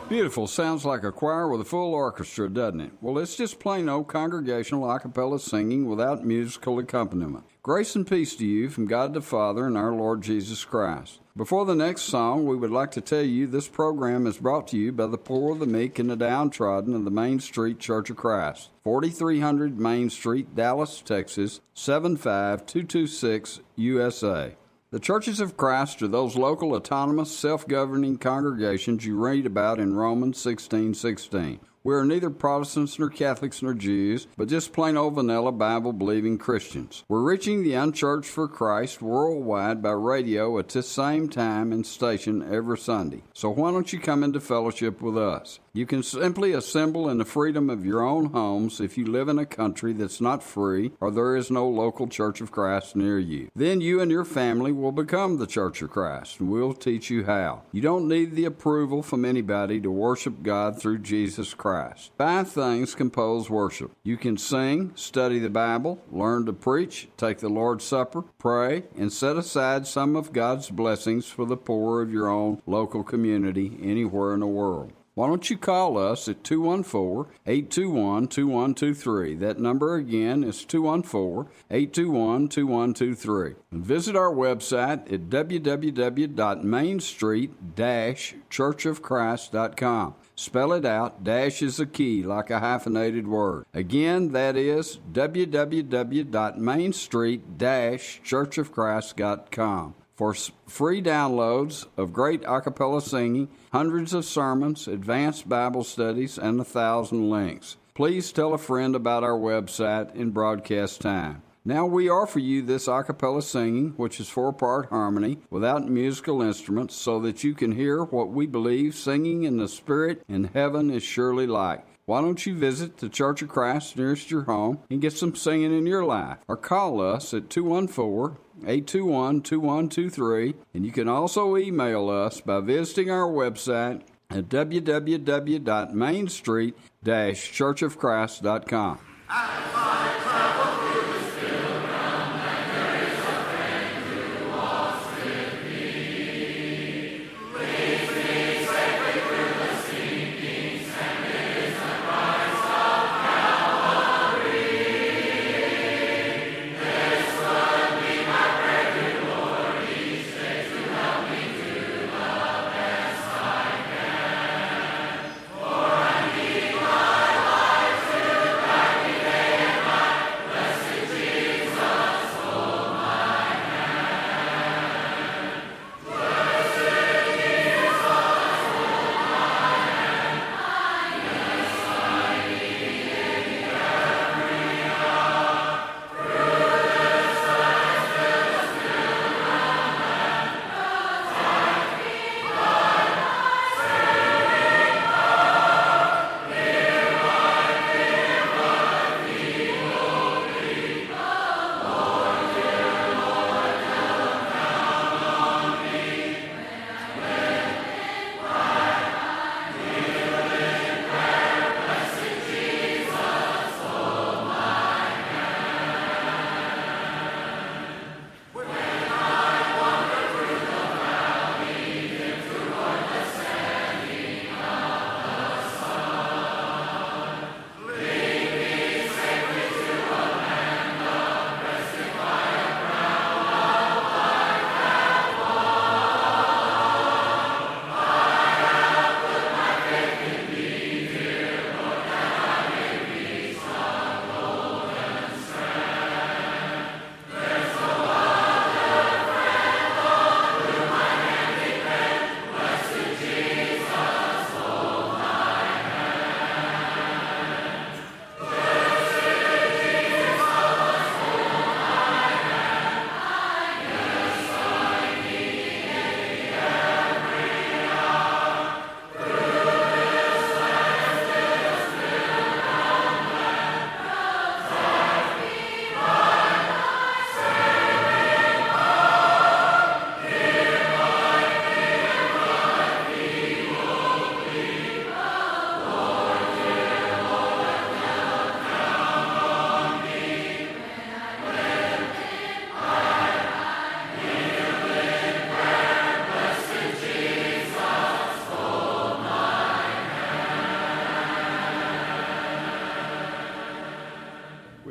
Beautiful. Sounds like a choir with a full orchestra, doesn't it? Well, it's just plain old congregational a cappella singing without musical accompaniment. Grace and peace to you from God the Father and our Lord Jesus Christ. Before the next song, we would like to tell you this program is brought to you by the poor, the meek, and the downtrodden of the Main Street Church of Christ, 4300 Main Street, Dallas, Texas, 75226, USA. The Churches of Christ are those local, autonomous, self-governing congregations you read about in Romans 16:16. We are neither Protestants nor Catholics nor Jews, but just plain old vanilla Bible-believing Christians. We're reaching the unchurched for Christ worldwide by radio at this same time and station every Sunday. So why don't you come into fellowship with us? You can simply assemble in the freedom of your own homes if you live in a country that's not free or there is no local Church of Christ near you. Then you and your family will become the Church of Christ, and we'll teach you how. You don't need the approval from anybody to worship God through Jesus Christ. 5 things compose worship. You can sing, study the Bible, learn to preach, take the Lord's Supper, pray, and set aside some of God's blessings for the poor of your own local community anywhere in the world. Why don't you call us at 214-821-2123. That number again is 214-821-2123. And visit our website at www.mainstreet-churchofchrist.com. Spell it out. Dash is a key, like a hyphenated word. Again, that is www.mainstreet-churchofchrist.com. For free downloads of great a cappella singing, hundreds of sermons, advanced Bible studies, and 1,000 links. Please tell a friend about our website in broadcast time. Now we offer you this a cappella singing, which is 4-part harmony, without musical instruments, so that you can hear what we believe singing in the Spirit in heaven is surely like. Why don't you visit the Church of Christ nearest your home and get some singing in your life? Or call us at 214-821-2123, and you can also email us by visiting our website at www.mainstreet-churchofchrist.com.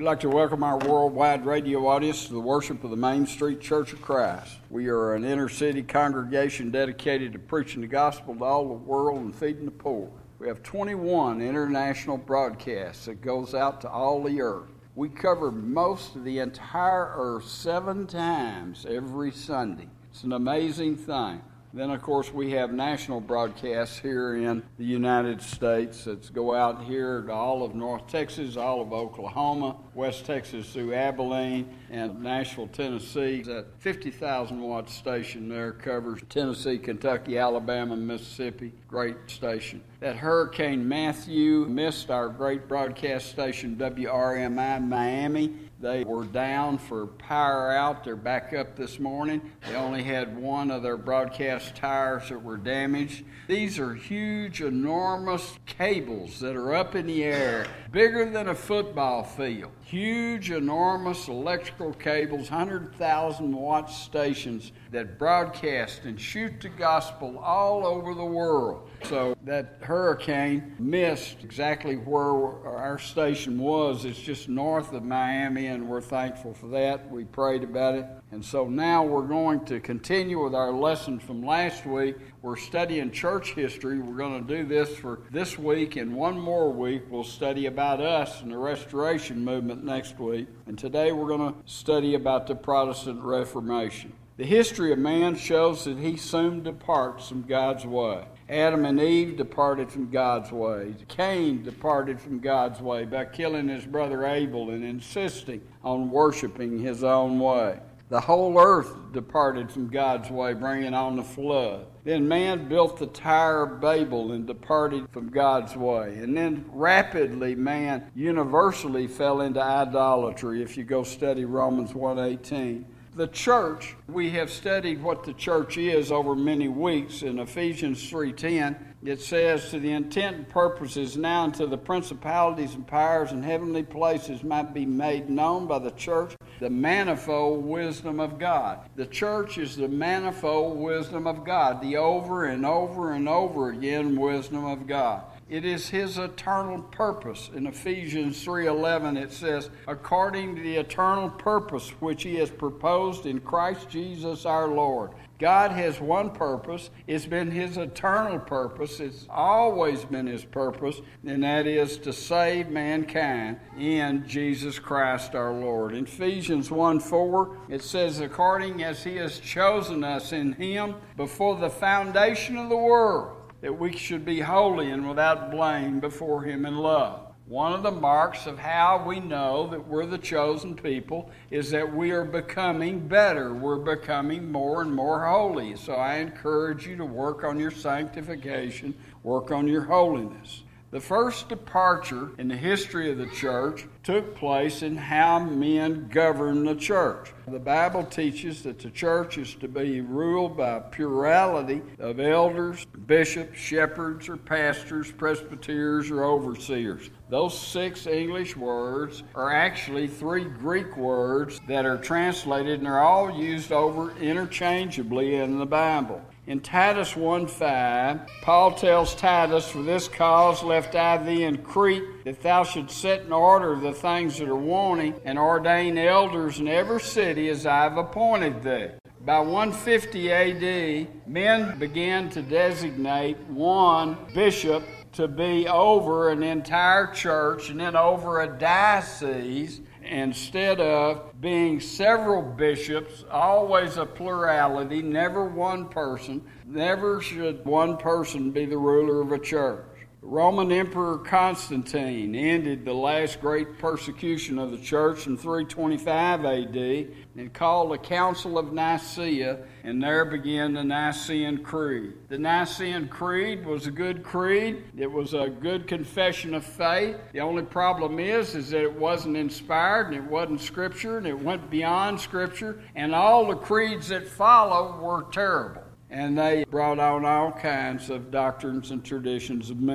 We'd like to welcome our worldwide radio audience to the worship of the Main Street Church of Christ. We are an inner-city congregation dedicated to preaching the gospel to all the world and feeding the poor. We have 21 international broadcasts that goes out to all the earth. We cover most of the entire earth 7 times every Sunday. It's an amazing thing. Then, of course, we have national broadcasts here in the United States that go out here to all of North Texas, all of Oklahoma, West Texas through Abilene, and Nashville, Tennessee. That 50,000 watt station there covers Tennessee, Kentucky, Alabama, Mississippi. Great station. That Hurricane Matthew missed our great broadcast station, WRMI Miami. They were down for power out. They're back up this morning. They only had one of their broadcast towers that were damaged. These are huge, enormous cables that are up in the air, bigger than a football field. Huge, enormous electrical cables, 100,000 watt stations that broadcast and shoot the gospel all over the world. So that hurricane missed exactly where our station was. It's just north of Miami, and we're thankful for that. We prayed about it. And so now we're going to continue with our lesson from last week. We're studying church history. We're going to do this for this week, and one more week we'll study about us and the Restoration Movement next week. And today we're going to study about the Protestant Reformation. The history of man shows that he soon departs from God's way. Adam and Eve departed from God's way. Cain departed from God's way by killing his brother Abel and insisting on worshiping his own way. The whole earth departed from God's way, bringing on the flood. Then man built the Tower of Babel and departed from God's way. And then rapidly man universally fell into idolatry, if you go study Romans 1:18. The church, we have studied what the church is over many weeks. In Ephesians 3:10, it says, to the intent and purposes now unto the principalities and powers in heavenly places might be made known by the church the manifold wisdom of God. The church is the manifold wisdom of God, the over and over and over again wisdom of God. It is his eternal purpose. In Ephesians 3:11 it says, according to the eternal purpose which he has proposed in Christ Jesus our Lord. God has one purpose. It's been his eternal purpose. It's always been his purpose, and that is to save mankind in Jesus Christ our Lord. In Ephesians 1:4 it says, according as he has chosen us in him before the foundation of the world, that we should be holy and without blame before him in love. One of the marks of how we know that we're the chosen people is that we are becoming better. We're becoming more and more holy. So I encourage you to work on your sanctification, work on your holiness. The first departure in the history of the church took place in how men govern the church. The Bible teaches that the church is to be ruled by a plurality of elders, bishops, shepherds, or pastors, presbyters, or overseers. Those 6 English words are actually 3 Greek words that are translated, and they're all used over interchangeably in the Bible. In Titus 1:5, Paul tells Titus, for this cause left I thee in Crete, that thou shouldst set in order the things that are wanting, and ordain elders in every city as I have appointed thee. By 150 A.D., men began to designate one bishop to be over an entire church and then over a diocese, instead of being several bishops, always a plurality, never one person. Never should one person be the ruler of a church. Roman Emperor Constantine ended the last great persecution of the church in 325 A.D. and called the Council of Nicaea, and there began the Nicene Creed. The Nicene Creed was a good creed. It was a good confession of faith. The only problem is that it wasn't inspired, and it wasn't Scripture, and it went beyond Scripture, and all the creeds that followed were terrible. And they brought on all kinds of doctrines and traditions of men.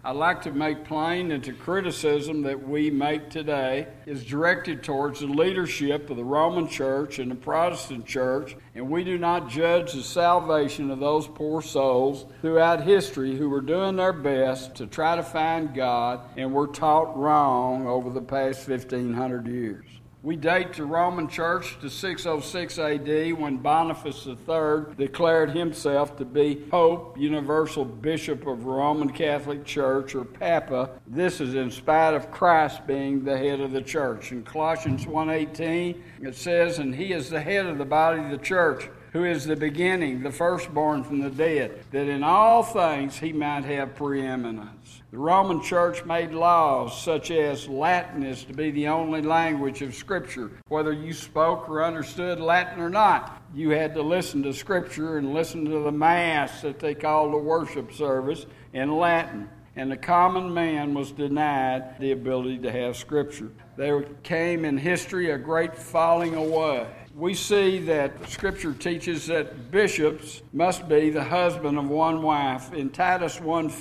I'd like to make plain that the criticism that we make today is directed towards the leadership of the Roman Church and the Protestant Church, and we do not judge the salvation of those poor souls throughout history who were doing their best to try to find God and were taught wrong over the past 1,500 years. We date the Roman Church to 606 AD when Boniface III declared himself to be Pope, Universal Bishop of the Roman Catholic Church, or Papa. This is in spite of Christ being the head of the church. In Colossians 1:18 it says, "And he is the head of the body of the church, who is the beginning, the firstborn from the dead, that in all things he might have preeminence." The Roman Church made laws such as Latin is to be the only language of Scripture. Whether you spoke or understood Latin or not, you had to listen to Scripture and listen to the Mass that they called the worship service in Latin. And the common man was denied the ability to have Scripture. There came in history a great falling away. We see that Scripture teaches that bishops must be the husband of one wife. In Titus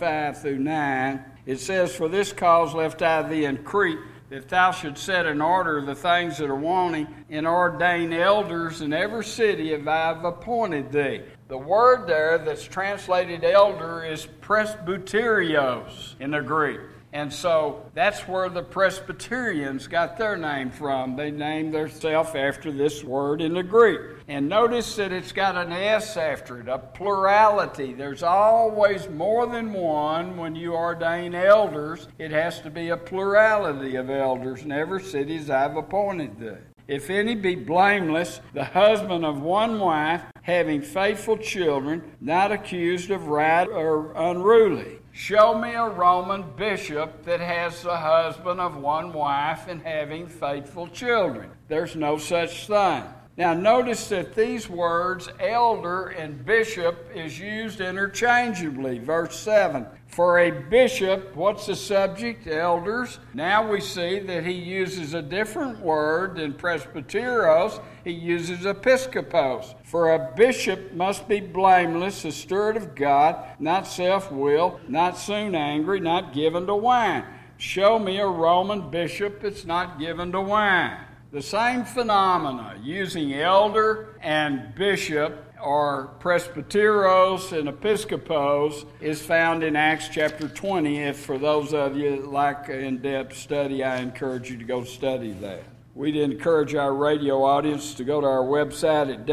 1:5-9, it says, "For this cause left I thee in Crete, that thou shouldst set in order the things that are wanting, and ordain elders in every city as I have appointed thee." The word there that's translated elder is presbyterios in the Greek. And so that's where the Presbyterians got their name from. They named themselves after this word in the Greek. And notice that it's got an S after it, a plurality. There's always more than one when you ordain elders. It has to be a plurality of elders in every city as I've appointed thee. "If any be blameless, the husband of one wife, having faithful children, not accused of riot or unruly." Show me a Roman bishop that has the husband of one wife and having faithful children. There's no such thing. Now notice that these words, elder and bishop, is used interchangeably. Verse 7, "For a bishop," what's the subject? Elders. Now we see that he uses a different word than presbyteros. He uses episkopos. "For a bishop must be blameless, a steward of God, not self-willed, not soon angry, not given to wine." Show me a Roman bishop that's not given to wine. The same phenomena, using elder and bishop, or presbyteros and episkopos, is found in Acts chapter 20. If for those of you that like in-depth study, I encourage you to go study that. We'd encourage our radio audience to go to our website at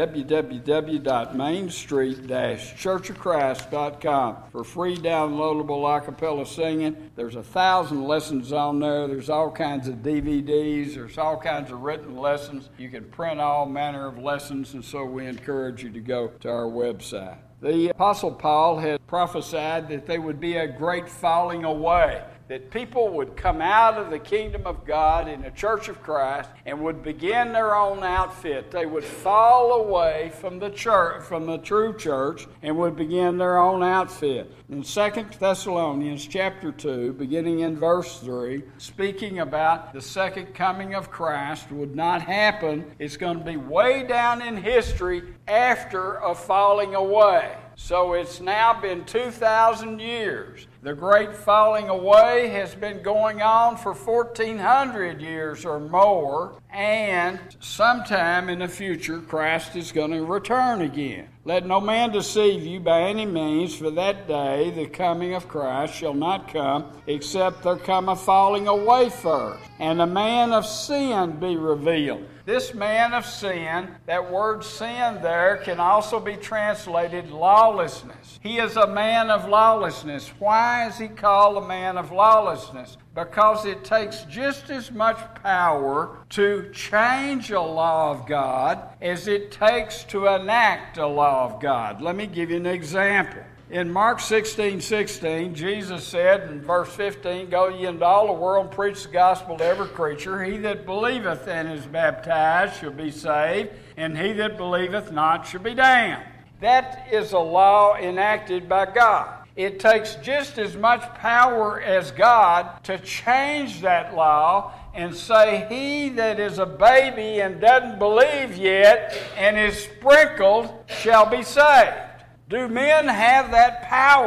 www.mainstreet-churchofchrist.com for free downloadable a cappella singing. There's 1,000 lessons on there. There's all kinds of DVDs. There's all kinds of written lessons. You can print all manner of lessons, and so we encourage you to go to our website. The Apostle Paul had prophesied that there would be a great falling away, that people would come out of the kingdom of God in the Church of Christ and would begin their own outfit. They would fall away from the church, from the true church, and would begin their own outfit. In 2 Thessalonians chapter 2, beginning in verse 3, speaking about the second coming of Christ would not happen. It's going to be way down in history after a falling away. So it's now been 2,000 years. The great falling away has been going on for 1,400 years or more, and sometime in the future, Christ is going to return again. "Let no man deceive you by any means, for that day, the coming of Christ, shall not come, except there come a falling away first, and the man of sin be revealed." This man of sin, that word sin there can also be translated lawlessness. He is a man of lawlessness. Why is he called a man of lawlessness? Because it takes just as much power to change a law of God as it takes to enact a law of God. Let me give you an example. In Mark 16:16, Jesus said in verse 15, "Go ye into all the world and preach the gospel to every creature. He that believeth and is baptized shall be saved, and he that believeth not shall be damned." That is a law enacted by God. It takes just as much power as God to change that law and say, "He that is a baby and doesn't believe yet and is sprinkled shall be saved." Do men have that power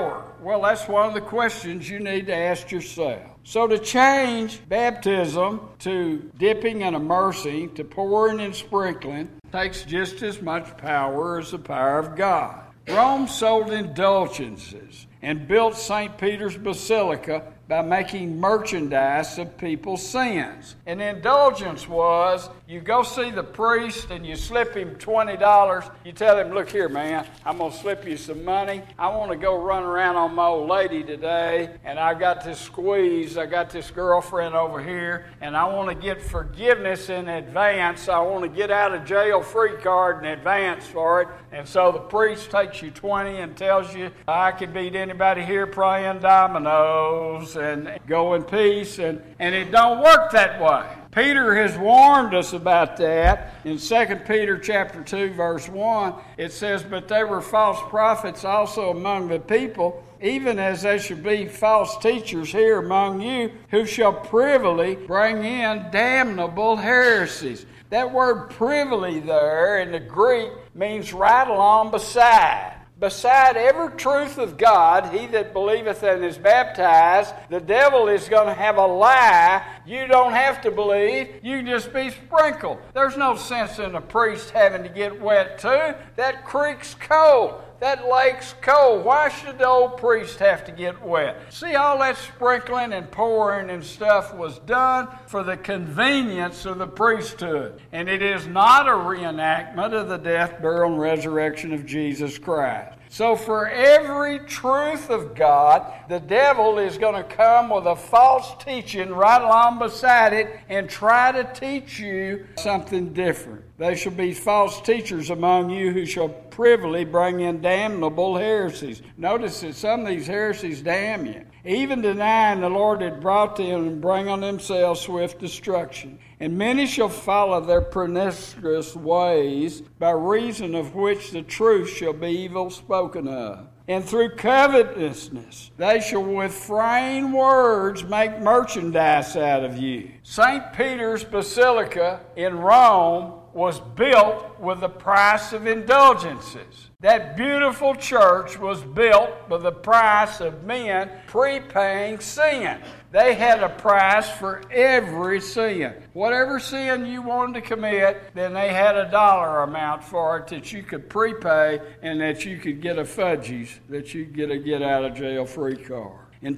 Well, that's one of the questions you need to ask yourself. So to change baptism to dipping and immersing to pouring and sprinkling takes just as much power as the power of God. Rome sold indulgences and built St. Peter's Basilica by making merchandise of people's sins. An indulgence was, you go see the priest and you slip him $20. You tell him, look here, man, I'm going to slip you some money. I want to go run around on my old lady today, and I got this squeeze. I got this girlfriend over here, and I want to get forgiveness in advance. I want to get out of jail free card in advance for it. And so the priest takes you 20 and tells you, I can beat anybody here playing dominoes, and go in peace, and it don't work that way. Peter has warned us about that. In 2 Peter chapter 2, verse 1, it says, but there were false prophets also among the people, even as there should be false teachers here among you, who shall privily bring in damnable heresies. That word privily there in the Greek means right along beside. Beside every truth of God, he that believeth and is baptized, the devil is going to have a lie. You don't have to believe. You can just be sprinkled. There's no sense in a priest having to get wet too. That creek's cold. That lake's cold. Why should the old priest have to get wet? See, all that sprinkling and pouring and stuff was done for the convenience of the priesthood. And it is not a reenactment of the death, burial, and resurrection of Jesus Christ. So for every truth of God, the devil is going to come with a false teaching right along beside it and try to teach you something different. There shall be false teachers among you who shall privily bring in damnable heresies. Notice that some of these heresies damn you. Even denying the Lord that brought them and bring on themselves swift destruction. And many shall follow their pernicious ways, by reason of which the truth shall be evil spoken of. And through covetousness they shall with frain words make merchandise out of you. St. Peter's Basilica in Rome was built with the price of indulgences. That beautiful church was built with the price of men prepaying sin. They had a price for every sin. Whatever sin you wanted to commit, then they had a dollar amount for it that you could prepay and that you could get a fudgies, that you could get a get-out-of-jail-free card. In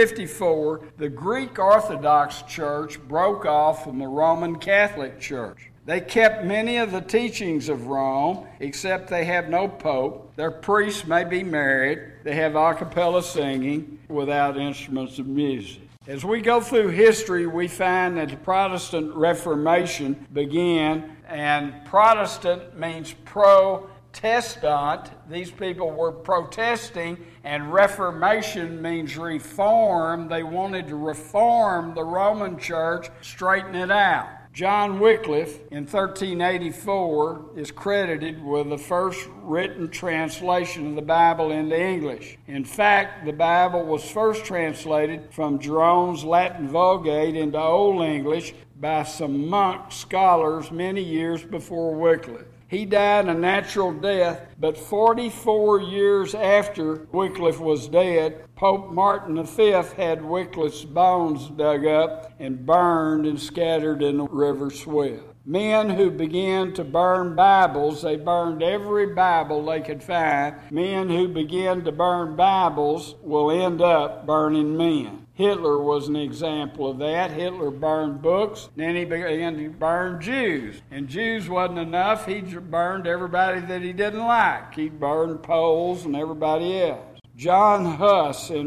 1054, the Greek Orthodox Church broke off from the Roman Catholic Church. They kept many of the teachings of Rome, except they have no pope. Their priests may be married. They have a cappella singing without instruments of music. As we go through history, we find that the Protestant Reformation began, and Protestant means protestant. These people were protesting, and Reformation means reform. They wanted to reform the Roman Church, straighten it out. John Wycliffe in 1384 is credited with the first written translation of the Bible into English. In fact, the Bible was first translated from Jerome's Latin Vulgate into Old English by some monk scholars many years before Wycliffe. He died a natural death, but 44 years after Wycliffe was dead, Pope Martin V had Wycliffe's bones dug up and burned and scattered in the River Swale. Men who began to burn Bibles, they burned every Bible they could find. Men who began to burn Bibles will end up burning men. Hitler was an example of that. Hitler burned books, then he began to burn Jews. And Jews wasn't enough. He burned everybody that he didn't like. He burned Poles and everybody else. John Huss in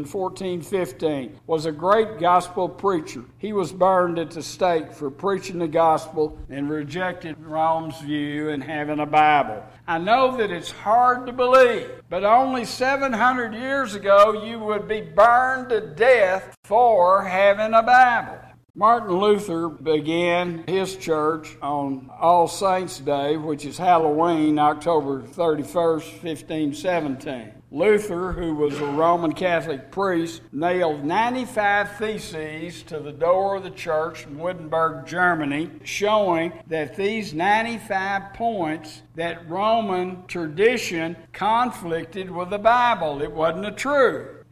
1415 was a great gospel preacher. He was burned at the stake for preaching the gospel and rejected Rome's view and having a Bible. I know that it's hard to believe, but only 700 years ago you would be burned to death for having a Bible. Martin Luther began his church on All Saints' Day, which is Halloween, October 31st, 1517. Luther, who was a Roman Catholic priest, nailed 95 theses to the door of the church in Wittenberg, Germany, showing that these 95 points that Roman tradition conflicted with the Bible. It wasn't a truth.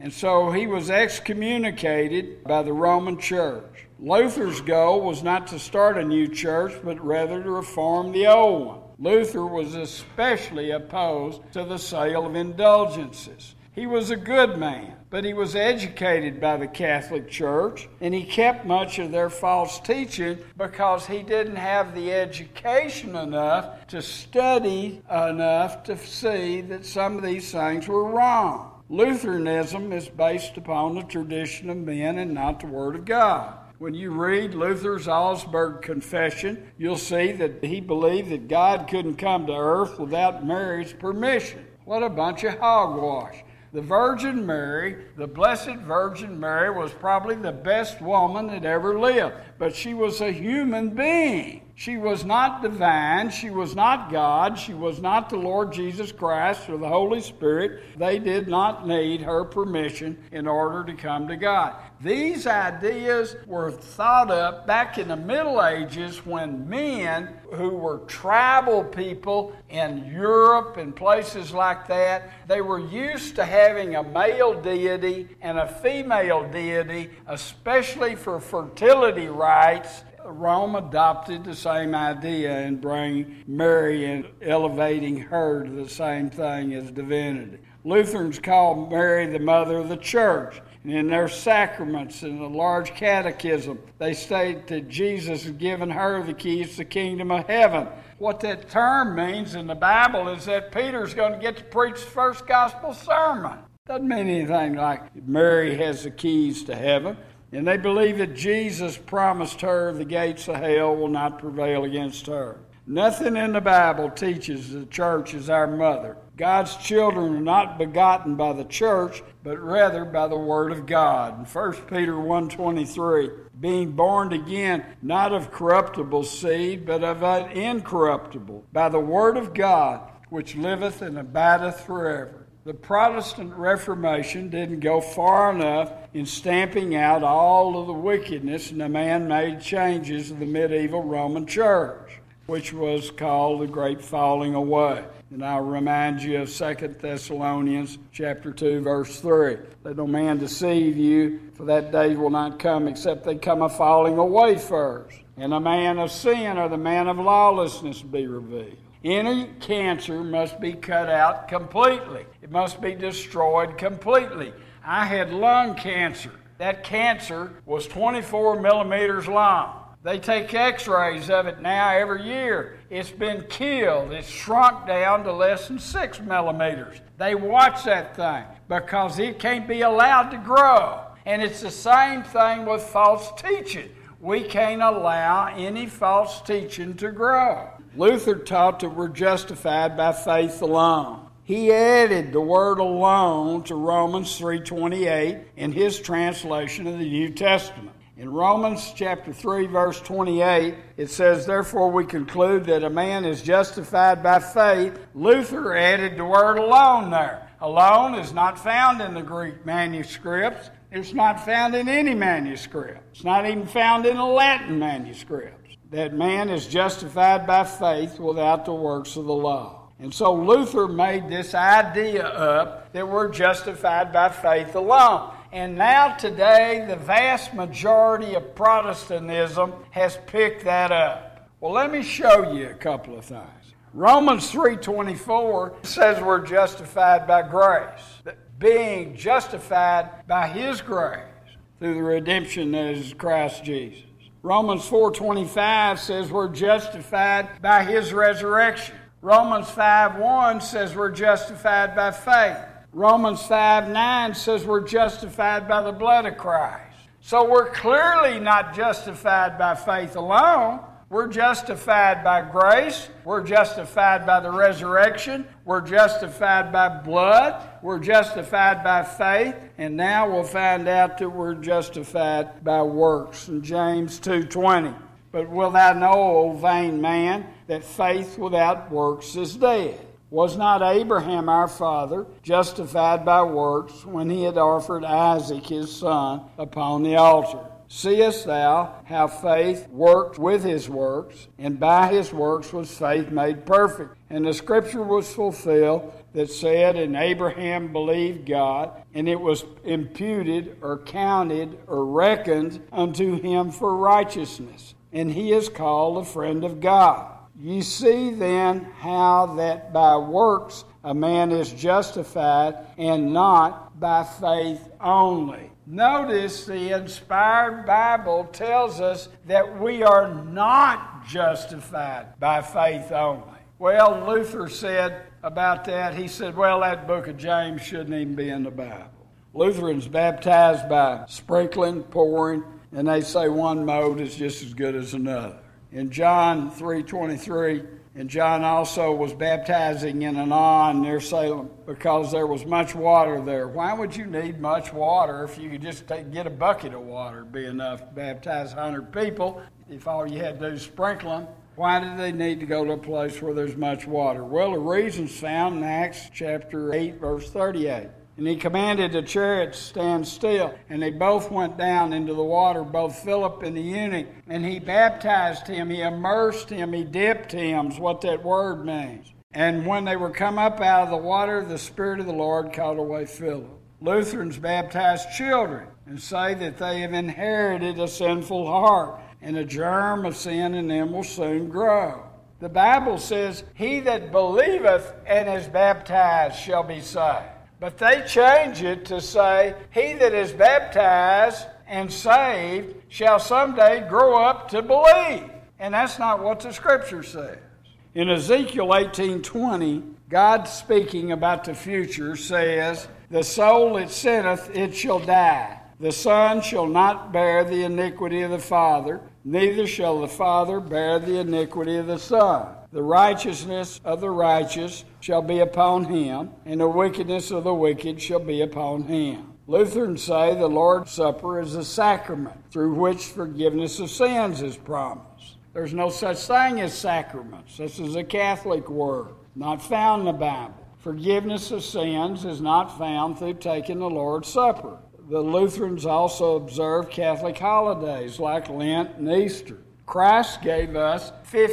And so he was excommunicated by the Roman Church. Luther's goal was not to start a new church, but rather to reform the old one. Luther was especially opposed to the sale of indulgences. He was a good man, but he was educated by the Catholic Church, and he kept much of their false teaching because he didn't have the education enough to study enough to see that some of these things were wrong. Lutheranism is based upon the tradition of men and not the Word of God. When you read Luther's Augsburg Confession, you'll see that he believed that God couldn't come to earth without Mary's permission. What a bunch of hogwash. The Virgin Mary, the Blessed Virgin Mary, was probably the best woman that ever lived, but she was a human being. She was not divine. She was not God. She was not the Lord Jesus Christ or the Holy Spirit. They did not need her permission in order to come to God. These ideas were thought up back in the Middle Ages when men who were tribal people in Europe and places like that, they were used to having a male deity and a female deity, especially for fertility rites. Rome adopted the same idea and bringing Mary and elevating her to the same thing as divinity. Lutherans call Mary the mother of the church. And in their sacraments and the large catechism, they state that Jesus has given her the keys to the kingdom of heaven. What that term means in the Bible is that Peter's going to get to preach the first gospel sermon. Doesn't mean anything like Mary has the keys to heaven. And they believe that Jesus promised her the gates of hell will not prevail against her. Nothing in the Bible teaches the church is our mother. God's children are not begotten by the church, but rather by the Word of God. In 1 Peter 1:23, being born again, not of corruptible seed, but of an incorruptible, by the Word of God, which liveth and abideth forever. The Protestant Reformation didn't go far enough in stamping out all of the wickedness and the man-made changes of the medieval Roman Church, which was called the Great Falling Away. And I'll remind you of 2 Thessalonians chapter 2, verse 3. Let no man deceive you, for that day will not come except they come a falling away first, and a man of sin or the man of lawlessness be revealed. Any cancer must be cut out completely. It must be destroyed completely. I had lung cancer. That cancer was 24 millimeters long. They take x-rays of it now every year. It's been killed. It's shrunk down to less than 6 millimeters. They watch that thing because it can't be allowed to grow. And it's the same thing with false teaching. We can't allow any false teaching to grow. Luther taught that we're justified by faith alone. He added the word alone to Romans 3:28 in his translation of the New Testament. In Romans chapter 3, verse 28, it says, therefore we conclude that a man is justified by faith. Luther added the word alone there. Alone is not found in the Greek manuscripts. It's not found in any manuscript. It's not even found in the Latin manuscripts. That man is justified by faith without the works of the law. And so Luther made this idea up that we're justified by faith alone. And now today, the vast majority of Protestantism has picked that up. Well, let me show you a couple of things. Romans 3:24 says we're justified by grace. Being justified by His grace through the redemption that is Christ Jesus. Romans 4:25 says we're justified by His resurrection. Romans 5:1 says we're justified by faith. Romans 5:9 says we're justified by the blood of Christ. So we're clearly not justified by faith alone. We're justified by grace. We're justified by the resurrection. We're justified by blood. We're justified by faith. And now we'll find out that we're justified by works. In James 2:20. But wilt thou know, O vain man, that faith without works is dead? Was not Abraham our father justified by works when he had offered Isaac his son upon the altar? Seest thou how faith worked with his works, and by his works was faith made perfect? And the scripture was fulfilled that said, and Abraham believed God, and it was imputed or counted or reckoned unto him for righteousness. And he is called a friend of God. Ye see then how that by works a man is justified, and not by faith only. Notice the inspired Bible tells us that we are not justified by faith only. Well, Luther said about that, he said, well, that book of James shouldn't even be in the Bible. Lutherans baptized by sprinkling, pouring, and they say one mode is just as good as another. In John 3:23, and John also was baptizing in Aenon near Salem because there was much water there. Why would you need much water if you could just get a bucket of water? It'd be enough to baptize 100 people if all you had to do is sprinkle them. Why do they need to go to a place where there's much water? Well, the reason's found in Acts chapter 8, verse 38. And he commanded the chariot to stand still, and they both went down into the water, both Philip and the eunuch, and he baptized him, he immersed him, he dipped him, is what that word means. And when they were come up out of the water, the Spirit of the Lord called away Philip. Lutherans baptize children and say that they have inherited a sinful heart, and a germ of sin in them will soon grow. The Bible says, he that believeth and is baptized shall be saved. But they change it to say, he that is baptized and saved shall someday grow up to believe. And that's not what the Scripture says. In Ezekiel 18:20, God speaking about the future says, the soul that sinneth, it shall die. The son shall not bear the iniquity of the father, neither shall the father bear the iniquity of the son. The righteousness of the righteous shall be upon him, and the wickedness of the wicked shall be upon him. Lutherans say the Lord's Supper is a sacrament through which forgiveness of sins is promised. There's no such thing as sacraments. This is a Catholic word, not found in the Bible. Forgiveness of sins is not found through taking the Lord's Supper. The Lutherans also observe Catholic holidays like Lent and Easter. Christ gave us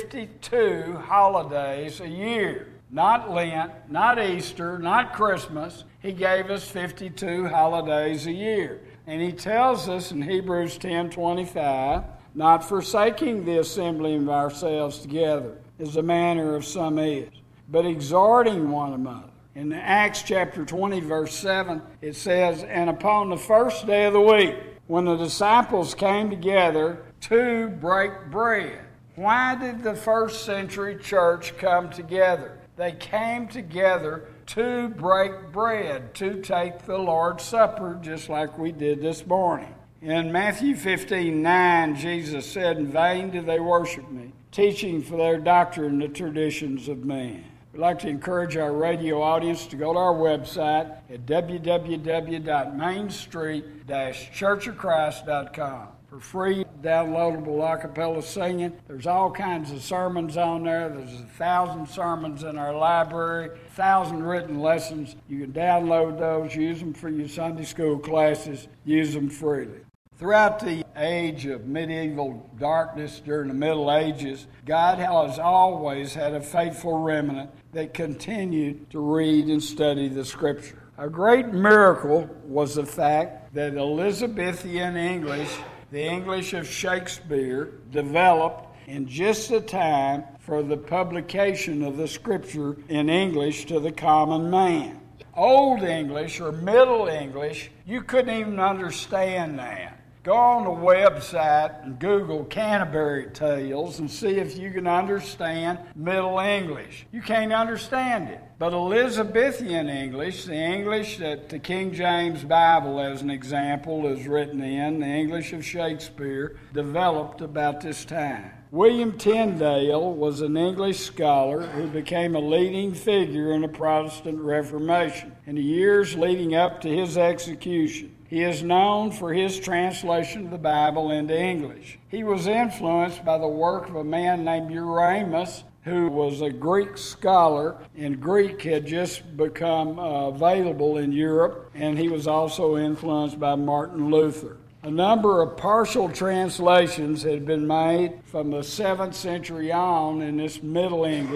52 holidays a year. Not Lent, not Easter, not Christmas. He gave us 52 holidays a year. And he tells us in Hebrews 10:25, not forsaking the assembling of ourselves together, as the manner of some is, but exhorting one another. In Acts chapter 20, verse 7, it says, and upon the first day of the week, when the disciples came together to break bread. Why did the first century church come together? They came together to break bread, to take the Lord's Supper, just like we did this morning. In Matthew 15:9, Jesus said, in vain do they worship me, teaching for their doctrine the traditions of man. We'd like to encourage our radio audience to go to our website at www.mainstreet-churchofchrist.com for free downloadable a cappella singing. There's all kinds of sermons on there. There's 1,000 sermons in our library, 1,000 written lessons. You can download those, use them for your Sunday school classes, use them freely. Throughout the age of medieval darkness during the Middle Ages, God has always had a faithful remnant that continued to read and study the Scripture. A great miracle was the fact that Elizabethan English, the English of Shakespeare, developed in just the time for the publication of the Scripture in English to the common man. Old English or Middle English, you couldn't even understand that. Go on the website and Google Canterbury Tales and see if you can understand Middle English. You can't understand it. But Elizabethan English, the English that the King James Bible, as an example, is written in, the English of Shakespeare, developed about this time. William Tyndale was an English scholar who became a leading figure in the Protestant Reformation in the years leading up to his execution. He is known for his translation of the Bible into English. He was influenced by the work of a man named Erasmus, who was a Greek scholar, and Greek had just become available in Europe, and he was also influenced by Martin Luther. A number of partial translations had been made from the 7th century on in this Middle English,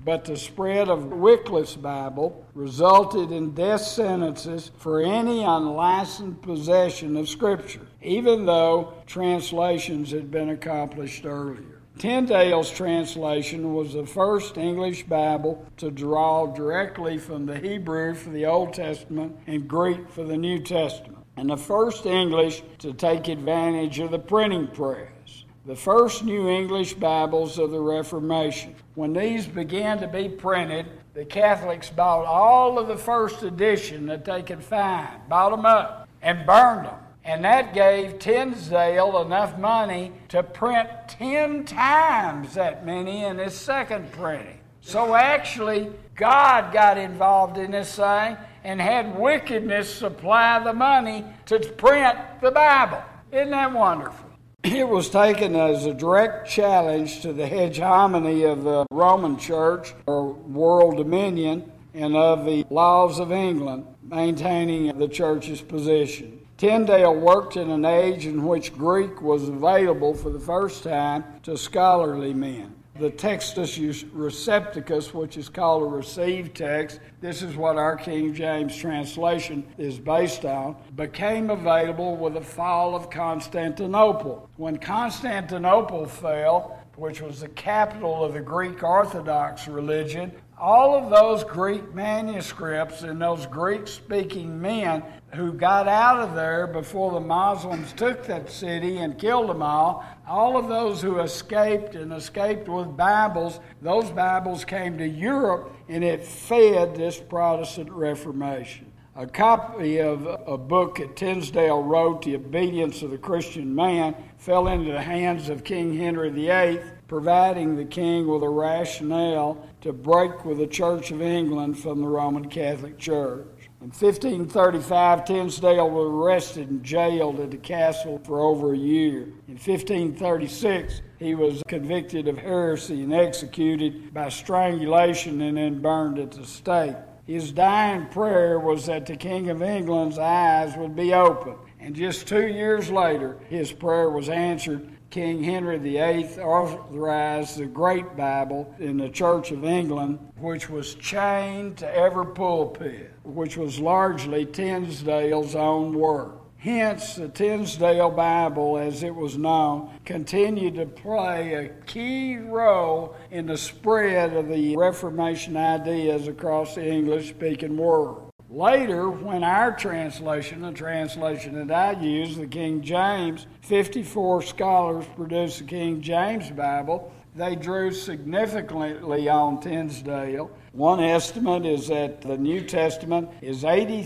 But the spread of Wycliffe's Bible resulted in death sentences for any unlicensed possession of Scripture, even though translations had been accomplished earlier. Tyndale's translation was the first English Bible to draw directly from the Hebrew for the Old Testament and Greek for the New Testament, and the first English to take advantage of the printing press. The first New English Bibles of the Reformation. When these began to be printed, the Catholics bought all of the first edition that they could find, bought them up, and burned them. And that gave Tyndale enough money to print 10 times that many in his second printing. So actually, God got involved in this thing and had wickedness supply the money to print the Bible. Isn't that wonderful? It was taken as a direct challenge to the hegemony of the Roman Church, or world dominion, and of the laws of England, maintaining the church's position. Tyndale worked in an age in which Greek was available for the first time to scholarly men. The Textus Receptus, which is called a received text, this is what our King James translation is based on, became available with the fall of Constantinople. When Constantinople fell, which was the capital of the Greek Orthodox religion, all of those Greek manuscripts and those Greek-speaking men who got out of there before the Muslims took that city and killed them all of those who escaped and escaped with Bibles, those Bibles came to Europe, and it fed this Protestant Reformation. A copy of a book that Tyndale wrote, The Obedience of the Christian Man, fell into the hands of King Henry VIII, providing the king with a rationale to break with the Church of England from the Roman Catholic Church. In 1535, Tyndale was arrested and jailed at the castle for over a year. In 1536, he was convicted of heresy and executed by strangulation and then burned at the stake. His dying prayer was that the King of England's eyes would be opened. And just 2 years later, his prayer was answered. King Henry VIII authorized the Great Bible in the Church of England, which was chained to every pulpit, which was largely Tyndale's own work. Hence, the Tyndale Bible, as it was known, continued to play a key role in the spread of the Reformation ideas across the English-speaking world. Later, when our translation, the translation that I use, the King James, 54 scholars produced the King James Bible, they drew significantly on Tyndale. One estimate is that the New Testament is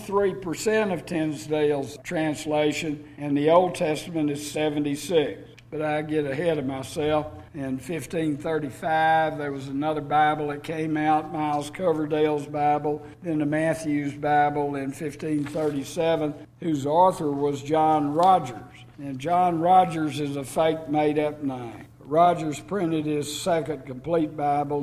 83% of Tyndale's translation, and the Old Testament is 76%. But I get ahead of myself. In 1535, there was another Bible that came out, Miles Coverdale's Bible, then the Matthew's Bible in 1537, whose author was John Rogers. And John Rogers is a fake made-up name. Rogers printed his second complete Bible in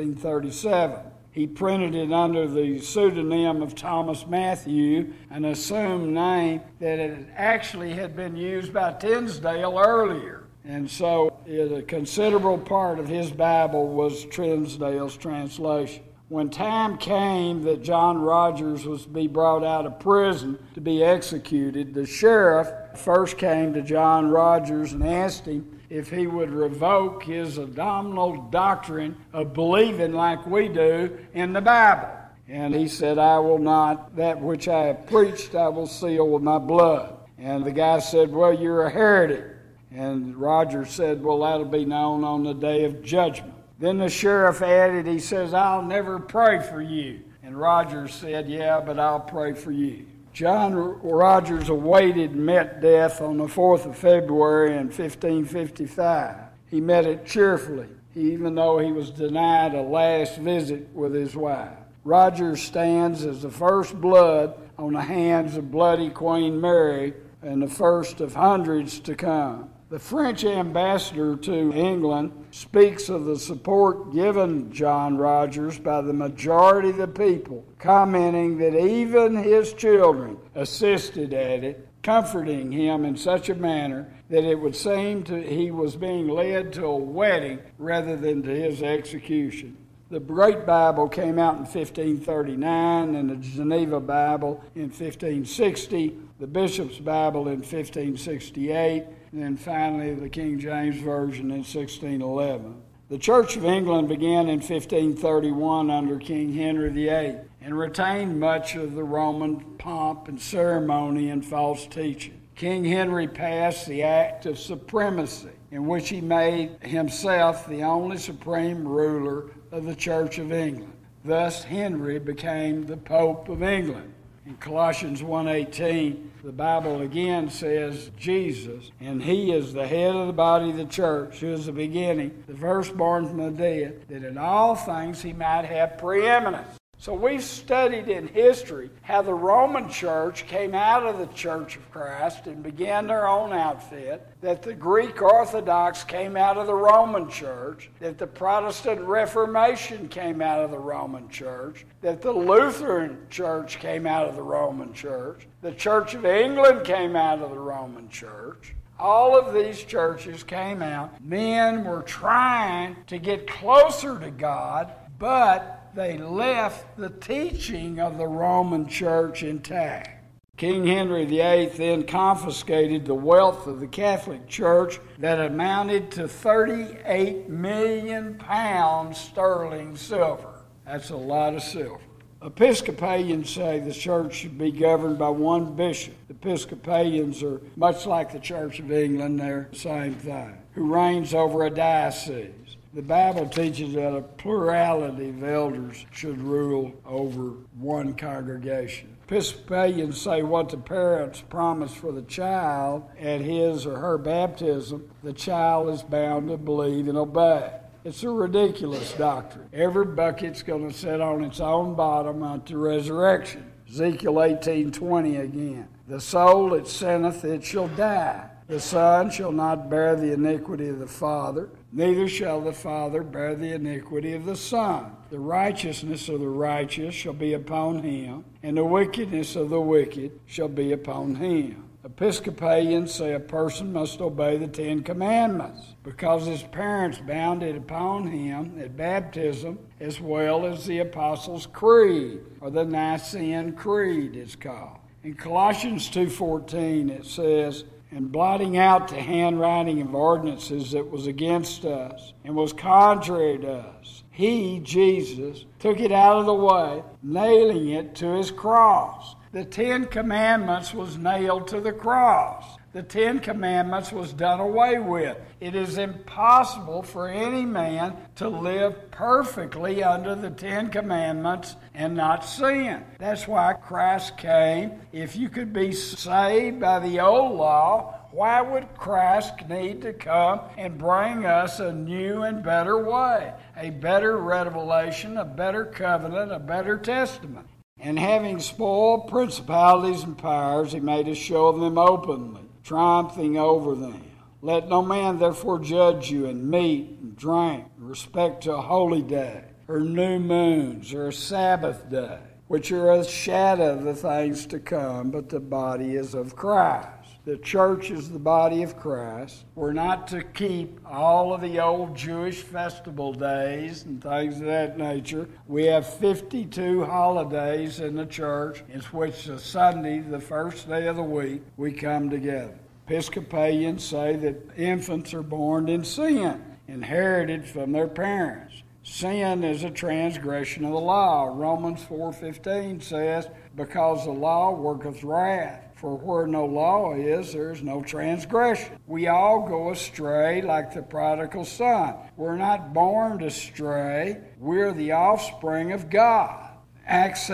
1537. He printed it under the pseudonym of Thomas Matthew, an assumed name that it actually had been used by Tyndale earlier. And so a considerable part of his Bible was Tyndale's translation. When time came that John Rogers was to be brought out of prison to be executed, the sheriff first came to John Rogers and asked him if he would revoke his abominable doctrine of believing like we do in the Bible. And he said, "I will not. That which I have preached I will seal with my blood." And the guy said, "Well, you're a heretic." And Rogers said, "Well, that'll be known on the day of judgment." Then the sheriff added, he says, "I'll never pray for you." And Rogers said, "Yeah, but I'll pray for you." John Rogers awaited and met death on the 4th of February in 1555. He met it cheerfully, even though he was denied a last visit with his wife. Rogers stands as the first blood on the hands of bloody Queen Mary and the first of hundreds to come. The French ambassador to England speaks of the support given John Rogers by the majority of the people, commenting that even his children assisted at it, comforting him in such a manner that it would seem he was being led to a wedding rather than to his execution. The Great Bible came out in 1539, and the Geneva Bible in 1560, the Bishop's Bible in 1568, and then finally the King James Version in 1611. The Church of England began in 1531 under King Henry VIII and retained much of the Roman pomp and ceremony and false teaching. King Henry passed the Act of Supremacy, in which he made himself the only supreme ruler of the Church of England. Thus, Henry became the Pope of England. In Colossians 1:18, the Bible again says Jesus, and he is the head of the body of the church, who is the beginning, the firstborn from the dead, that in all things he might have preeminence. So we've studied in history how the Roman Church came out of the Church of Christ and began their own outfit, that the Greek Orthodox came out of the Roman Church, that the Protestant Reformation came out of the Roman Church, that the Lutheran Church came out of the Roman Church, the Church of England came out of the Roman Church. All of these churches came out. Men were trying to get closer to God, but they left the teaching of the Roman Church intact. King Henry VIII then confiscated the wealth of the Catholic Church that amounted to 38 million pounds sterling silver. That's a lot of silver. Episcopalians say the church should be governed by one bishop. Episcopalians are much like the Church of England, they're the same thing, who reigns over a diocese. The Bible teaches that a plurality of elders should rule over one congregation. Episcopalians say what the parents promise for the child at his or her baptism, the child is bound to believe and obey. It's a ridiculous doctrine. Every bucket's going to sit on its own bottom at the resurrection. Ezekiel 18:20 again. The soul that sinneth, it shall die. The Son shall not bear the iniquity of the Father, neither shall the Father bear the iniquity of the Son. The righteousness of the righteous shall be upon him, and the wickedness of the wicked shall be upon him. Episcopalians say a person must obey the Ten Commandments because his parents bound it upon him at baptism, as well as the Apostles' Creed, or the Nicene Creed it's called. In Colossians 2:14 it says, and blotting out the handwriting of ordinances that was against us and was contrary to us, he, Jesus, took it out of the way, nailing it to his cross. The Ten Commandments was nailed to the cross. The Ten Commandments was done away with. It is impossible for any man to live perfectly under the Ten Commandments and not sin. That's why Christ came. If you could be saved by the old law, why would Christ need to come and bring us a new and better way, a better revelation, a better covenant, a better testament? And having spoiled principalities and powers, he made a show of them openly, triumphing over them. Let no man therefore judge you in meat and drink, in respect to a holy day, or new moons, or a Sabbath day, which are a shadow of the things to come, but the body is of Christ. The church is the body of Christ. We're not to keep all of the old Jewish festival days and things of that nature. We have 52 holidays in the church, in which the Sunday, the first day of the week, we come together. Episcopalians say that infants are born in sin, inherited from their parents. Sin is a transgression of the law. Romans 4:15 says, because the law worketh wrath. For where no law is, there is no transgression. We all go astray like the prodigal son. We're not born to stray. We're the offspring of God. Acts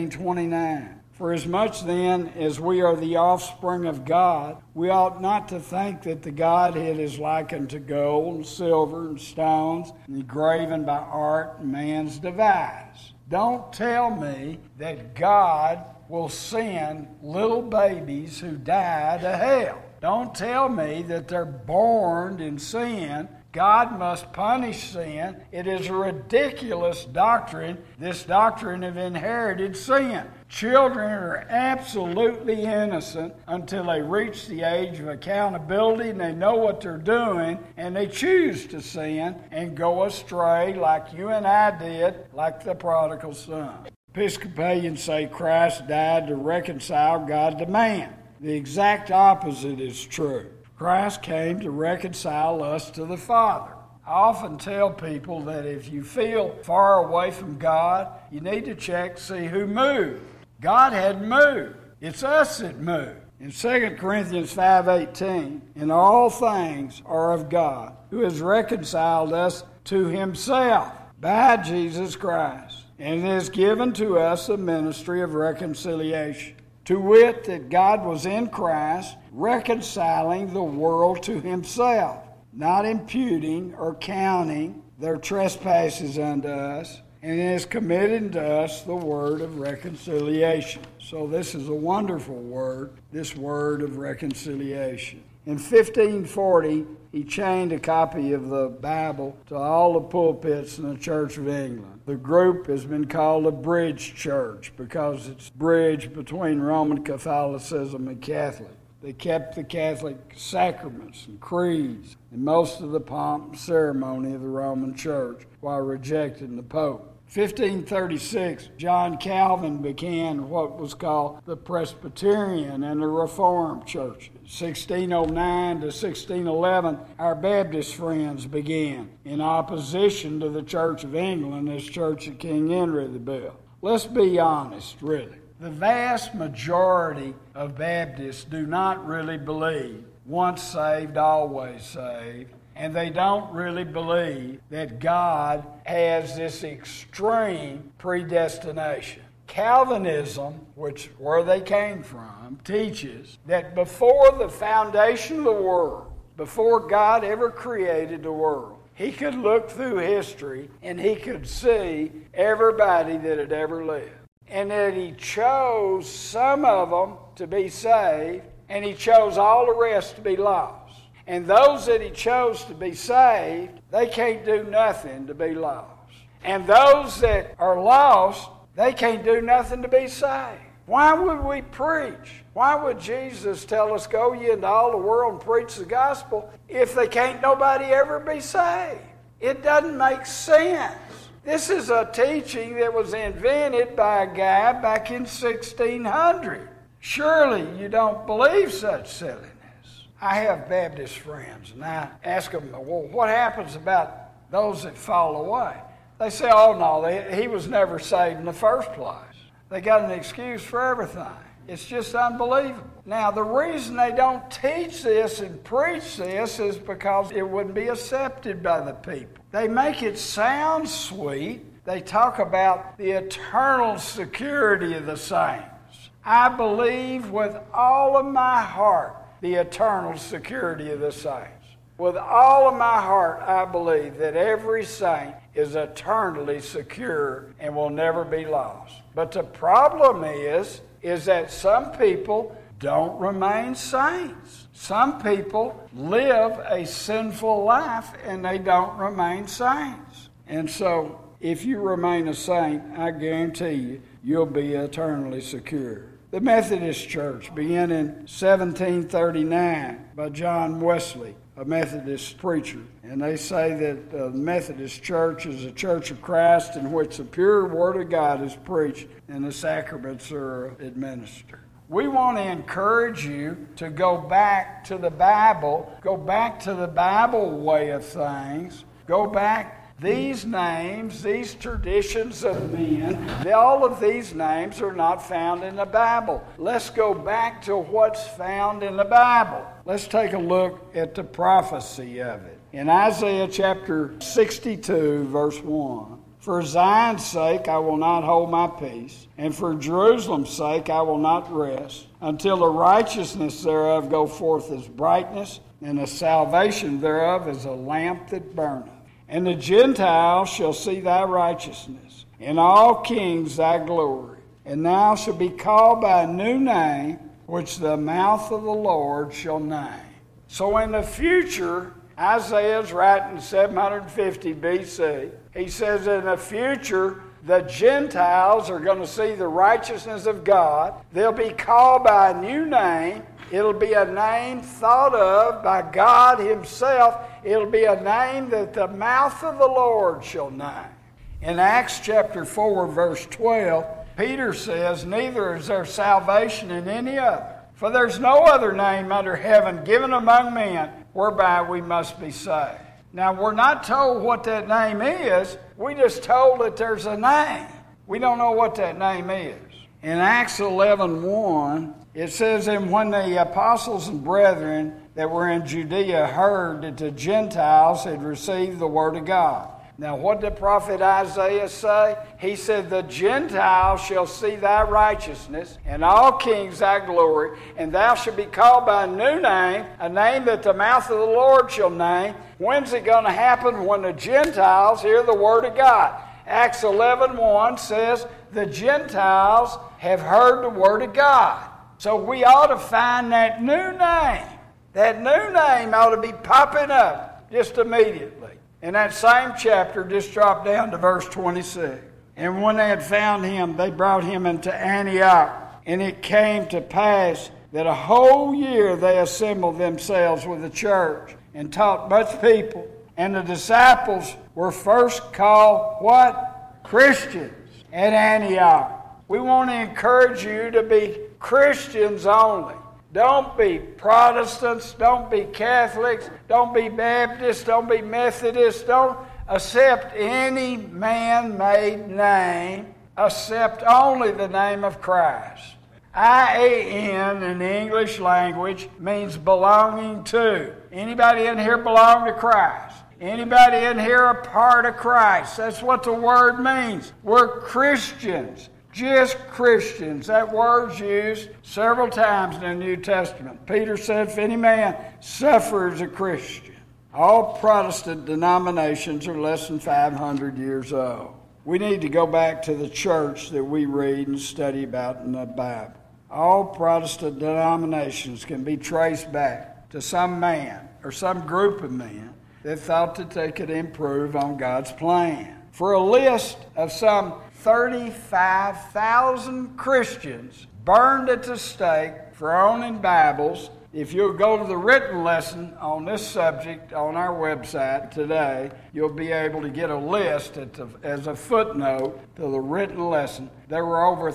17:29. For as much then as we are the offspring of God, we ought not to think that the Godhead is likened to gold and silver and stones and engraven by art and man's device. Don't tell me that God will send little babies who die to hell. Don't tell me that they're born in sin. God must punish sin. It is a ridiculous doctrine, this doctrine of inherited sin. Children are absolutely innocent until they reach the age of accountability and they know what they're doing and they choose to sin and go astray like you and I did, like the prodigal son. Episcopalians say Christ died to reconcile God to man. The exact opposite is true. Christ came to reconcile us to the Father. I often tell people that if you feel far away from God, you need to check, see who moved. God hadn't moved. It's us that moved. In 2 Corinthians 5:18, "And all things are of God, who has reconciled us to himself by Jesus Christ, and has given to us a ministry of reconciliation. To wit, that God was in Christ, reconciling the world to himself, not imputing or counting their trespasses unto us, and has committed to us the word of reconciliation." So this is a wonderful word, this word of reconciliation. In 1540, he chained a copy of the Bible to all the pulpits in the Church of England. The group has been called a bridge church because it's bridge between Roman Catholicism and Catholic. They kept the Catholic sacraments and creeds and most of the pomp and ceremony of the Roman Church while rejecting the Pope. 1536, John Calvin began what was called the Presbyterian and the Reformed churches. 1609 to 1611, our Baptist friends began in opposition to the Church of England as Church of King Henry the Bell. Let's be honest, really. The vast majority of Baptists do not really believe once saved, always saved. And they don't really believe that God has this extreme predestination. Calvinism, where they came from, teaches that before the foundation of the world, before God ever created the world, he could look through history and he could see everybody that had ever lived. And that he chose some of them to be saved, and he chose all the rest to be lost. And those that he chose to be saved, they can't do nothing to be lost. And those that are lost, they can't do nothing to be saved. Why would we preach? Why would Jesus tell us, go ye into all the world and preach the gospel, if they can't nobody ever be saved? It doesn't make sense. This is a teaching that was invented by a guy back in 1600. Surely you don't believe such silliness. I have Baptist friends, and I ask them, well, what happens about those that fall away? They say, oh, no, he was never saved in the first place. They got an excuse for everything. It's just unbelievable. Now, the reason they don't teach this and preach this is because it wouldn't be accepted by the people. They make it sound sweet. They talk about the eternal security of the saints. I believe with all of my heart the eternal security of the saints. With all of my heart, I believe that every saint is eternally secure and will never be lost. But the problem is that some people don't remain saints. Some people live a sinful life and they don't remain saints. And so, if you remain a saint, I guarantee you, you'll be eternally secure. The Methodist Church began in 1739 by John Wesley, a Methodist preacher. And they say that the Methodist Church is a church of Christ in which the pure Word of God is preached and the sacraments are administered. We want to encourage you to go back to the Bible, go back to the Bible way of things, go back. These names, these traditions of men, all of these names are not found in the Bible. Let's go back to what's found in the Bible. Let's take a look at the prophecy of it. In Isaiah chapter 62, verse 1, "For Zion's sake I will not hold my peace, and for Jerusalem's sake I will not rest, until the righteousness thereof go forth as brightness, and the salvation thereof as a lamp that burneth. And the Gentiles shall see thy righteousness, and all kings thy glory. And thou shalt be called by a new name, which the mouth of the Lord shall name." So in the future, Isaiah's writing 750 BC. He says in the future, the Gentiles are going to see the righteousness of God. They'll be called by a new name. It'll be a name thought of by God himself. It'll be a name that the mouth of the Lord shall name. In Acts chapter 4, verse 12, Peter says, neither is there salvation in any other, for there's no other name under heaven given among men whereby we must be saved. Now, we're not told what that name is. We just told that there's a name. We don't know what that name is. In Acts 11:1, it says, and when the apostles and brethren that were in Judea heard that the Gentiles had received the word of God. Now, what did prophet Isaiah say? He said, the Gentiles shall see thy righteousness, and all kings thy glory, and thou shalt be called by a new name, a name that the mouth of the Lord shall name. When's it going to happen? When the Gentiles hear the word of God. Acts 11:1 says, the Gentiles have heard the word of God. So we ought to find that new name. That new name ought to be popping up just immediately. In that same chapter, just drop down to verse 26. And when they had found him, they brought him into Antioch. And it came to pass that a whole year they assembled themselves with the church and taught much people. And the disciples were first called what? Christians at Antioch. We want to encourage you to be Christians only. Don't be Protestants, don't be Catholics, don't be Baptists, don't be Methodists, don't accept any man-made name, accept only the name of Christ. I-A-N in the English language means belonging to. Anybody in here belong to Christ? Anybody in here a part of Christ? That's what the word means. We're Christians. Just Christians. That word's used several times in the New Testament. Peter said, if any man suffer as a Christian. All Protestant denominations are less than 500 years old. We need to go back to the church that we read and study about in the Bible. All Protestant denominations can be traced back to some man or some group of men that thought that they could improve on God's plan. For a list of some 35,000 Christians burned at the stake for owning Bibles. If you'll go to the written lesson on this subject on our website today, you'll be able to get a list as a footnote to the written lesson. There were over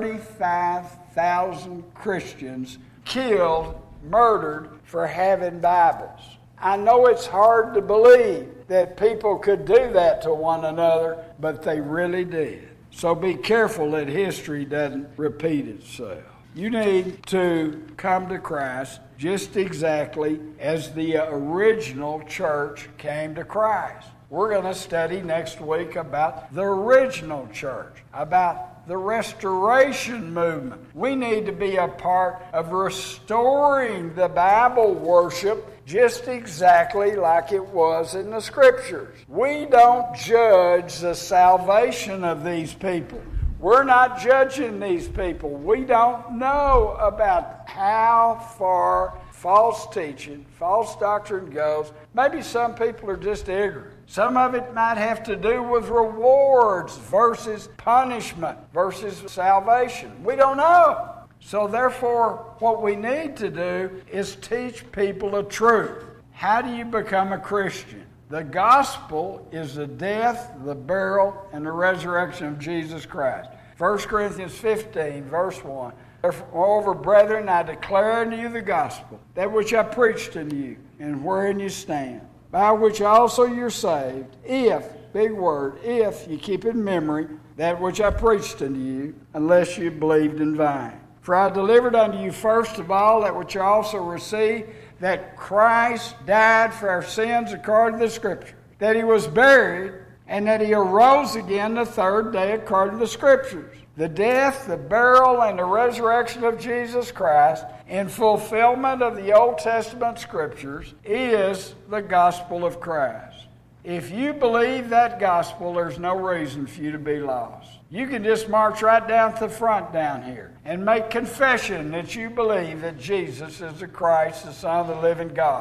35,000 Christians killed, murdered for having Bibles. I know it's hard to believe that people could do that to one another, but they really did. So be careful that history doesn't repeat itself. You need to come to Christ just exactly as the original church came to Christ. We're going to study next week about the original church, about the restoration movement. We need to be a part of restoring the Bible worship just exactly like it was in the Scriptures. We don't judge the salvation of these people. We're not judging these people. We don't know about how far false teaching, false doctrine goes. Maybe some people are just ignorant. Some of it might have to do with rewards versus punishment versus salvation. We don't know. So therefore, what we need to do is teach people the truth. How do you become a Christian? The gospel is the death, the burial, and the resurrection of Jesus Christ. 1 Corinthians 15, verse 1. Moreover, brethren, I declare unto you the gospel, that which I preached unto you, and wherein you stand, by which also you're saved, if, big word, if you keep in memory that which I preached unto you, unless you believed in vain. For I delivered unto you first of all that which I also received, that Christ died for our sins according to the Scripture, that he was buried, and that he arose again the third day according to the Scriptures. The death, the burial, and the resurrection of Jesus Christ in fulfillment of the Old Testament Scriptures is the gospel of Christ. If you believe that gospel, there's no reason for you to be lost. You can just march right down to the front down here and make confession that you believe that Jesus is the Christ, the Son of the living God.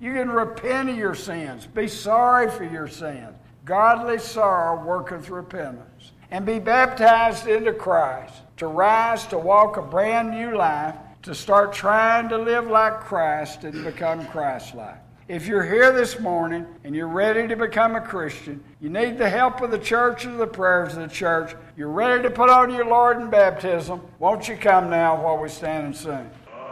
You can repent of your sins. Be sorry for your sins. Godly sorrow worketh repentance. And be baptized into Christ, to rise to walk a brand new life, to start trying to live like Christ and become Christ-like. If you're here this morning and you're ready to become a Christian, you need the help of the church and the prayers of the church, you're ready to put on your Lord in baptism, won't you come now while we stand and sing?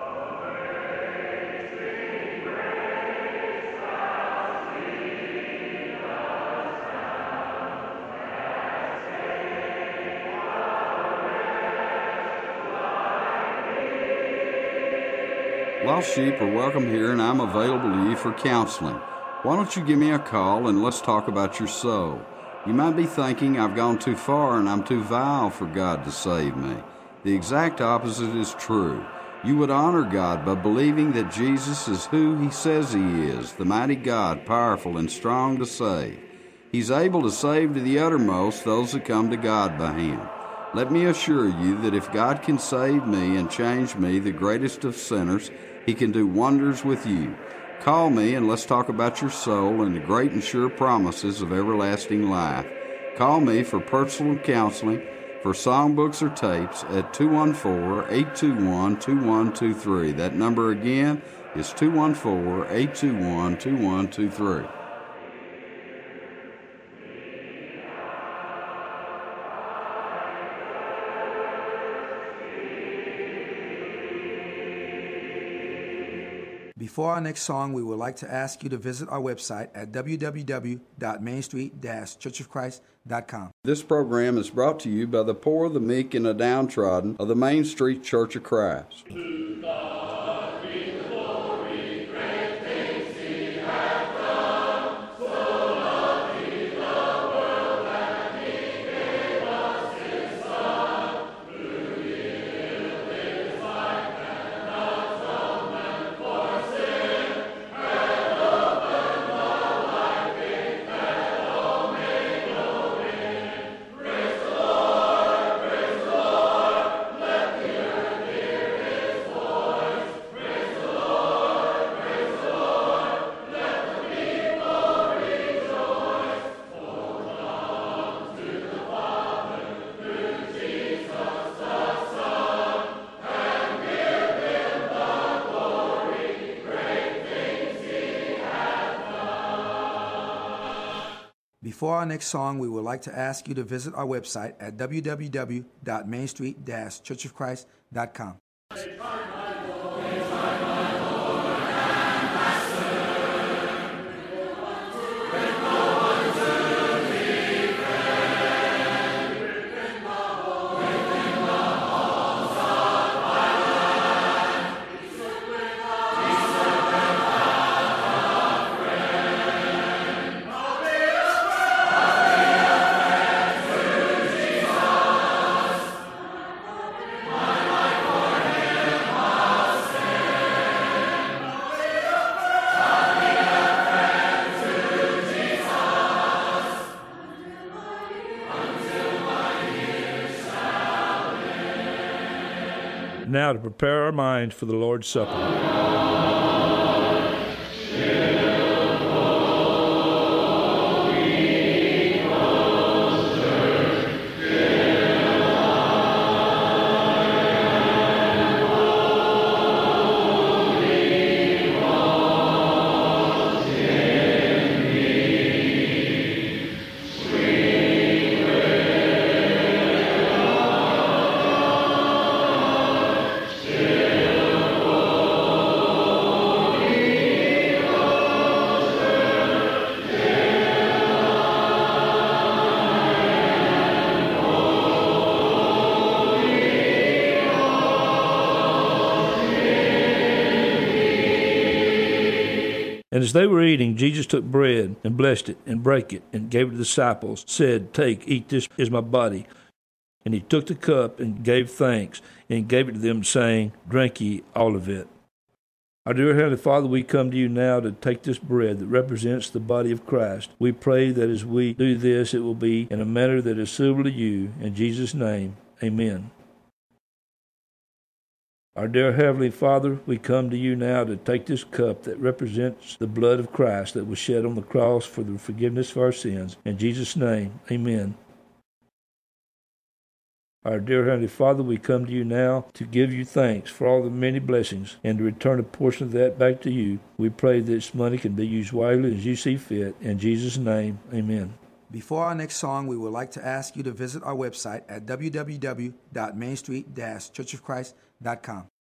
Lost sheep are welcome here, and I'm available to you for counseling. Why don't you give me a call and let's talk about your soul? You might be thinking I've gone too far and I'm too vile for God to save me. The exact opposite is true. You would honor God by believing that Jesus is who He says He is, the mighty God, powerful and strong to save. He's able to save to the uttermost those that come to God by Him. Let me assure you that if God can save me and change me, the greatest of sinners, He can do wonders with you. Call me and let's talk about your soul and the great and sure promises of everlasting life. Call me for personal counseling, for songbooks or tapes at 214-821-2123. That number again is 214-821-2123. Before our next song, we would like to ask you to visit our website at www.mainstreet-churchofchrist.com. This program is brought to you by the poor, the meek, and the downtrodden of the Main Street Church of Christ. Before our next song, we would like to ask you to visit our website at www.mainstreet-churchofchrist.com. Now to prepare our minds for the Lord's Supper. And as they were eating, Jesus took bread and blessed it and brake it and gave it to the disciples, said, "Take, eat, this is my body." And he took the cup and gave thanks and gave it to them, saying, "Drink ye all of it." Our dear Heavenly Father, we come to you now to take this bread that represents the body of Christ. We pray that as we do this, it will be in a manner that is suitable to you. In Jesus' name, amen. Our dear Heavenly Father, we come to you now to take this cup that represents the blood of Christ that was shed on the cross for the forgiveness of our sins. In Jesus' name, amen. Our dear Heavenly Father, we come to you now to give you thanks for all the many blessings and to return a portion of that back to you. We pray this money can be used wisely as you see fit. In Jesus' name, amen. Before our next song, we would like to ask you to visit our website at www.mainstreet-churchofchrist.com.